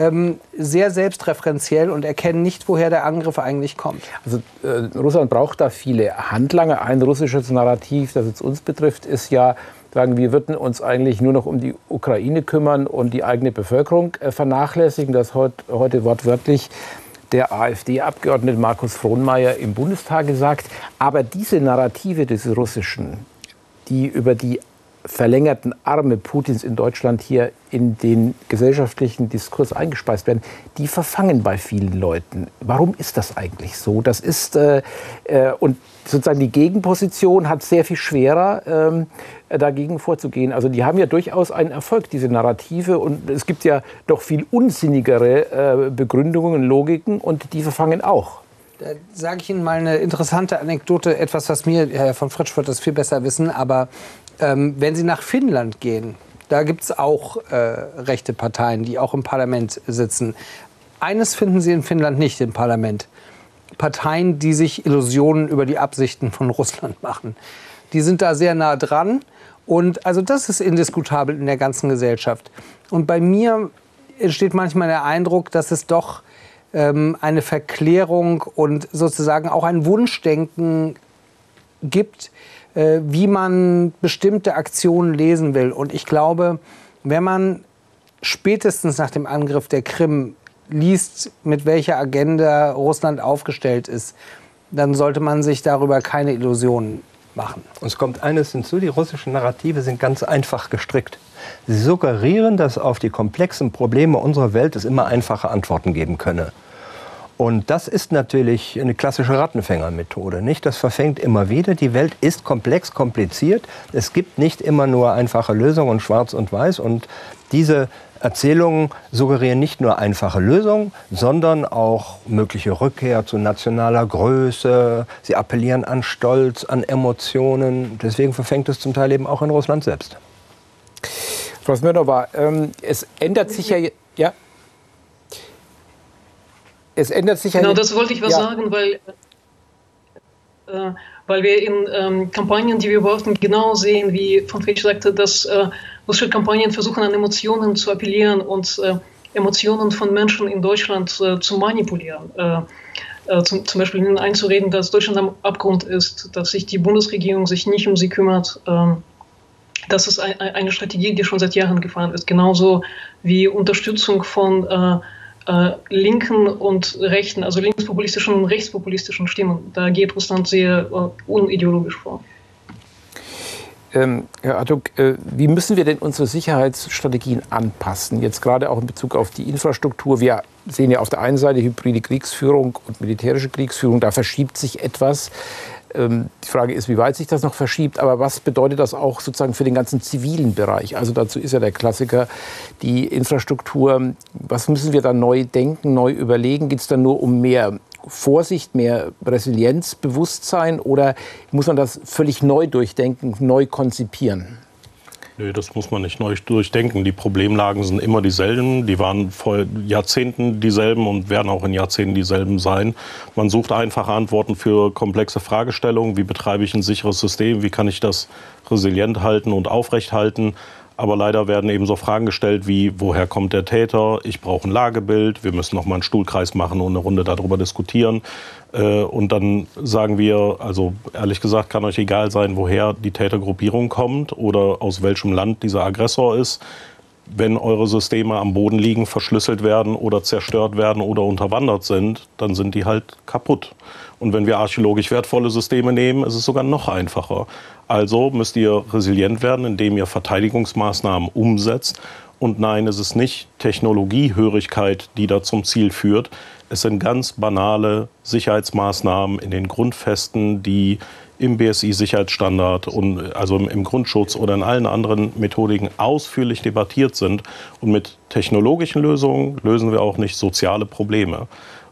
S6: sehr selbstreferenziell und erkennen nicht, woher der Angriff eigentlich kommt.
S1: Also Russland braucht da viele Handlanger. Ein russisches Narrativ, das jetzt uns betrifft, ist ja, sagen wir würden uns eigentlich nur noch um die Ukraine kümmern und die eigene Bevölkerung vernachlässigen. Das heute wortwörtlich der AfD-Abgeordnete Markus Frohnmayer im Bundestag gesagt. Aber diese Narrative des Russischen, die über die verlängerten Arme Putins in Deutschland hier in den gesellschaftlichen Diskurs eingespeist werden, die verfangen bei vielen Leuten. Warum ist das eigentlich so? Das ist und sozusagen die Gegenposition hat sehr viel schwerer dagegen vorzugehen. Also die haben ja durchaus einen Erfolg, diese Narrative, und es gibt ja doch viel unsinnigere Begründungen, Logiken, und die verfangen auch.
S6: Da sage ich Ihnen mal eine interessante Anekdote, etwas, was mir, Herr von Fritsch wird das viel besser wissen, aber wenn Sie nach Finnland gehen, da gibt es auch rechte Parteien, die auch im Parlament sitzen. Eines finden Sie in Finnland nicht im Parlament. Parteien, die sich Illusionen über die Absichten von Russland machen. Die sind da sehr nah dran. Und also das ist indiskutabel in der ganzen Gesellschaft. Und bei mir entsteht manchmal der Eindruck, dass es doch eine Verklärung und sozusagen auch ein Wunschdenken gibt, wie man bestimmte Aktionen lesen will. Und ich glaube, wenn man spätestens nach dem Angriff der Krim liest, mit welcher Agenda Russland aufgestellt ist, dann sollte man sich darüber keine Illusionen machen.
S3: Und es kommt eines hinzu, die russischen Narrative sind ganz einfach gestrickt. Sie suggerieren, dass auf die komplexen Probleme unserer Welt es immer einfache Antworten geben könne. Und das ist natürlich eine klassische Rattenfängermethode, nicht? Das verfängt immer wieder. Die Welt ist komplex, kompliziert. Es gibt nicht immer nur einfache Lösungen und schwarz und weiß. Und diese Erzählungen suggerieren nicht nur einfache Lösungen, sondern auch mögliche Rückkehr zu nationaler Größe. Sie appellieren an Stolz, an Emotionen. Deswegen verfängt es zum Teil eben auch in Russland selbst.
S1: Frau Smirnova, es ändert sich ja... Es ändert sich ja...
S4: Genau, das wollte ich sagen, weil wir in Kampagnen, die wir beobachten, genau sehen, wie von Fritsch sagte, dass russische Kampagnen versuchen, an Emotionen zu appellieren und Emotionen von Menschen in Deutschland zu manipulieren. Zum Beispiel ihnen einzureden, dass Deutschland am Abgrund ist, dass sich die Bundesregierung sich nicht um sie kümmert. Das ist eine Strategie, die schon seit Jahren gefahren ist. Genauso wie Unterstützung von linken und rechten, also linkspopulistischen und rechtspopulistischen Stimmen. Da geht Russland sehr unideologisch vor.
S1: Herr Artuk, wie müssen wir denn unsere Sicherheitsstrategien anpassen? Jetzt gerade auch in Bezug auf die Infrastruktur. Wir sehen ja auf der einen Seite hybride Kriegsführung und militärische Kriegsführung. Da verschiebt sich etwas. Die Frage ist, wie weit sich das noch verschiebt. Aber was bedeutet das auch sozusagen für den ganzen zivilen Bereich? Also dazu ist ja der Klassiker die Infrastruktur. Was müssen wir da neu denken, neu überlegen? Geht es dann nur um mehr Vorsicht, mehr Resilienz, Bewusstsein, oder muss man das völlig neu durchdenken, neu konzipieren?
S5: Nee, das muss man nicht neu durchdenken. Die Problemlagen sind immer dieselben. Die waren vor Jahrzehnten dieselben und werden auch in Jahrzehnten dieselben sein. Man sucht einfache Antworten für komplexe Fragestellungen. Wie betreibe ich ein sicheres System? Wie kann ich das resilient halten und aufrecht halten? Aber leider werden eben so Fragen gestellt wie, woher kommt der Täter? Ich brauche ein Lagebild. Wir müssen noch mal einen Stuhlkreis machen und eine Runde darüber diskutieren. Und dann sagen wir, also ehrlich gesagt, kann euch egal sein, woher die Tätergruppierung kommt oder aus welchem Land dieser Aggressor ist. Wenn eure Systeme am Boden liegen, verschlüsselt werden oder zerstört werden oder unterwandert sind, dann sind die halt kaputt. Und wenn wir archäologisch wertvolle Systeme nehmen, ist es sogar noch einfacher. Also müsst ihr resilient werden, indem ihr Verteidigungsmaßnahmen umsetzt. Und nein, es ist nicht Technologiehörigkeit, die da zum Ziel führt. Es sind ganz banale Sicherheitsmaßnahmen in den Grundfesten, die im BSI-Sicherheitsstandard und also im Grundschutz oder in allen anderen Methodiken ausführlich debattiert sind. Und mit technologischen Lösungen lösen wir auch nicht soziale Probleme.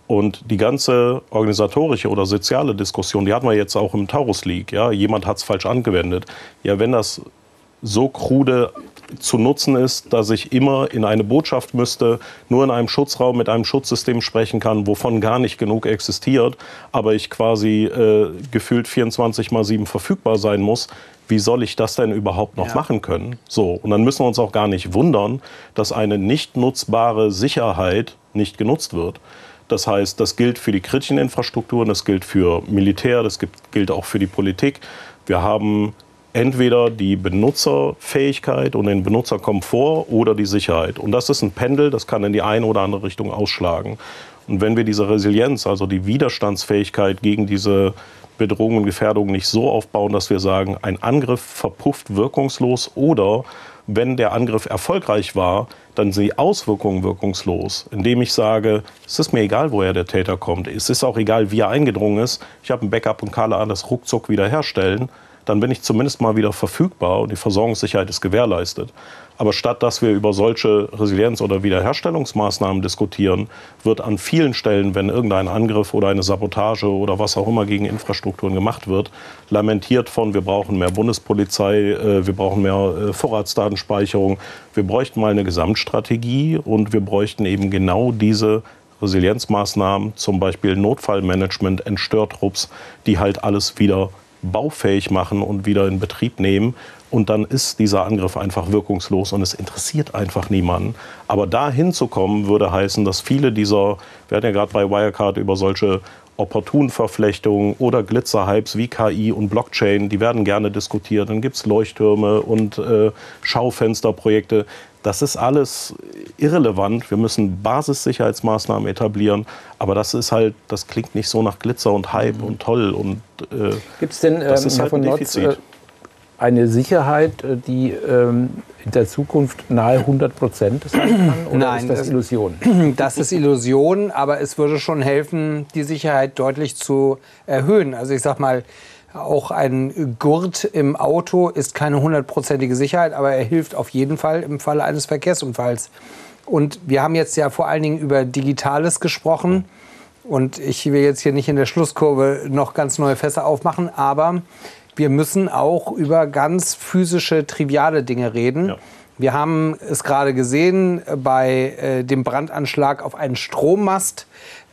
S5: Und die ganze organisatorische oder soziale Diskussion, die hatten wir jetzt auch im Taurus League. Ja? Jemand hat es falsch angewendet. Ja, wenn das so krude zu nutzen ist, dass ich immer in eine Botschaft müsste, nur in einem Schutzraum mit einem Schutzsystem sprechen kann, wovon gar nicht genug existiert, aber ich quasi gefühlt 24/7 verfügbar sein muss, wie soll ich das denn überhaupt noch machen können? So, und dann müssen wir uns auch gar nicht wundern, dass eine nicht nutzbare Sicherheit nicht genutzt wird. Das heißt, das gilt für die kritischen Infrastrukturen, das gilt für Militär, das gilt auch für die Politik. Wir haben entweder die Benutzerfähigkeit und den Benutzerkomfort oder die Sicherheit. Und das ist ein Pendel, das kann in die eine oder andere Richtung ausschlagen. Und wenn wir diese Resilienz, also die Widerstandsfähigkeit gegen diese Bedrohungen und Gefährdungen nicht so aufbauen, dass wir sagen, ein Angriff verpufft wirkungslos oder wenn der Angriff erfolgreich war, dann sind die Auswirkungen wirkungslos, indem ich sage, es ist mir egal, woher der Täter kommt. Es ist auch egal, wie er eingedrungen ist. Ich habe ein Backup und kann das ruckzuck wiederherstellen. Dann bin ich zumindest mal wieder verfügbar und die Versorgungssicherheit ist gewährleistet. Aber statt dass wir über solche Resilienz- oder Wiederherstellungsmaßnahmen diskutieren, wird an vielen Stellen, wenn irgendein Angriff oder eine Sabotage oder was auch immer gegen Infrastrukturen gemacht wird, lamentiert von, wir brauchen mehr Bundespolizei, wir brauchen mehr Vorratsdatenspeicherung. Wir bräuchten mal eine Gesamtstrategie und wir bräuchten eben genau diese Resilienzmaßnahmen, zum Beispiel Notfallmanagement, Entstörtrupps, die halt alles wieder baufähig machen und wieder in Betrieb nehmen. Und dann ist dieser Angriff einfach wirkungslos und es interessiert einfach niemanden. Aber da hinzukommen würde heißen, dass viele dieser, wir hatten ja gerade bei Wirecard über solche Opportunverflechtungen oder Glitzerhypes wie KI und Blockchain, die werden gerne diskutiert. Dann gibt es Leuchttürme und Schaufensterprojekte. Das ist alles irrelevant. Wir müssen Basissicherheitsmaßnahmen etablieren. Aber das ist halt, das klingt nicht so nach Glitzer und Hype und toll. Und
S1: gibt es denn
S5: das ist halt ein Defizit.
S1: Eine Sicherheit, die in der Zukunft nahe 100% sein kann? Oder
S6: Nein,
S1: ist das Illusion?
S6: Das ist Illusion, aber es würde schon helfen, die Sicherheit deutlich zu erhöhen. Also ich sag mal, auch ein Gurt im Auto ist keine 100%ige Sicherheit, aber er hilft auf jeden Fall im Falle eines Verkehrsunfalls. Und wir haben jetzt ja vor allen Dingen über Digitales gesprochen. Und ich will jetzt hier nicht in der Schlusskurve noch ganz neue Fässer aufmachen, aber wir müssen auch über ganz physische, triviale Dinge reden. Ja. Wir haben es gerade gesehen bei dem Brandanschlag auf einen Strommast.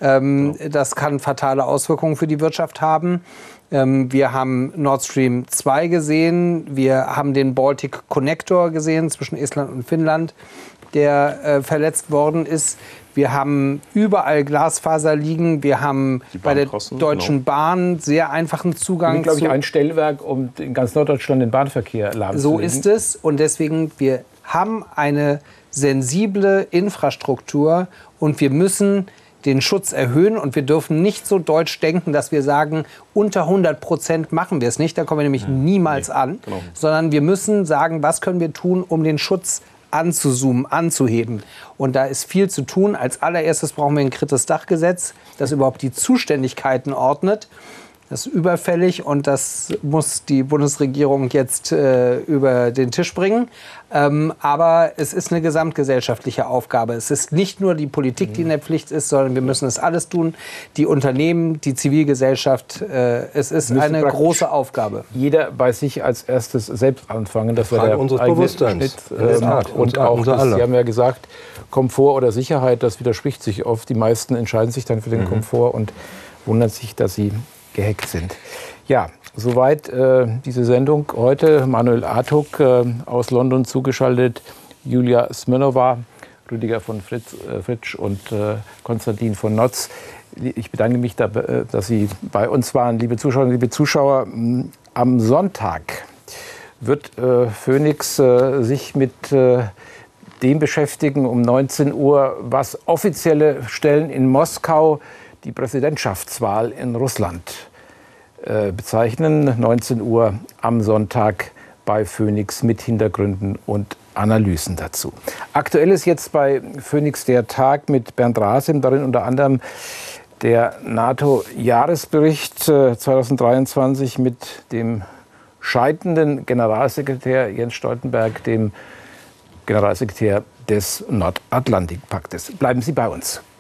S6: Das kann fatale Auswirkungen für die Wirtschaft haben. Wir haben Nord Stream 2 gesehen. Wir haben den Baltic Connector gesehen zwischen Estland und Finnland, der verletzt worden ist. Wir haben überall Glasfaser liegen. Wir haben bei der Deutschen Bahn sehr einfachen Zugang.
S1: Das ist, glaube ich, ein Stellwerk, um in ganz Norddeutschland den Bahnverkehr lahmzulegen.
S6: So ist es. Und deswegen, wir haben eine sensible Infrastruktur und wir müssen den Schutz erhöhen. Und wir dürfen nicht so deutsch denken, dass wir sagen, unter 100% machen wir es nicht. Da kommen wir nämlich niemals an. Genau. Sondern wir müssen sagen, was können wir tun, um den Schutz anzuzoomen, anzuheben. Und da ist viel zu tun. Als allererstes brauchen wir ein drittes Dachgesetz, das überhaupt die Zuständigkeiten ordnet. Das ist überfällig und das muss die Bundesregierung jetzt über den Tisch bringen. Aber es ist eine gesamtgesellschaftliche Aufgabe. Es ist nicht nur die Politik, die in der Pflicht ist, sondern wir müssen es alles tun. Die Unternehmen, die Zivilgesellschaft. Es ist eine große Aufgabe.
S1: Jeder bei sich als erstes selbst anfangen. Das war der
S3: unseres Bewusstseins.
S1: Und auch, Sie haben ja gesagt, Komfort oder Sicherheit, das widerspricht sich oft. Die meisten entscheiden sich dann für den Komfort und wundern sich, dass sie gehackt sind. Ja, soweit diese Sendung heute. Manuel Artuk aus London zugeschaltet, Julia Smirnova, Rüdiger von Fritsch und Konstantin von Notz. Ich bedanke mich, dass Sie bei uns waren, liebe Zuschauerinnen, liebe Zuschauer. Am Sonntag wird Phoenix sich mit dem beschäftigen um 19 Uhr, was offizielle Stellen in Moskau die Präsidentschaftswahl in Russland bezeichnen. 19 Uhr am Sonntag bei Phoenix mit Hintergründen und Analysen dazu. Aktuell ist jetzt bei Phoenix der Tag mit Bernd Rasim, darin unter anderem der NATO-Jahresbericht 2023 mit dem scheidenden Generalsekretär Jens Stoltenberg, dem Generalsekretär des Nordatlantikpaktes. Bleiben Sie bei uns.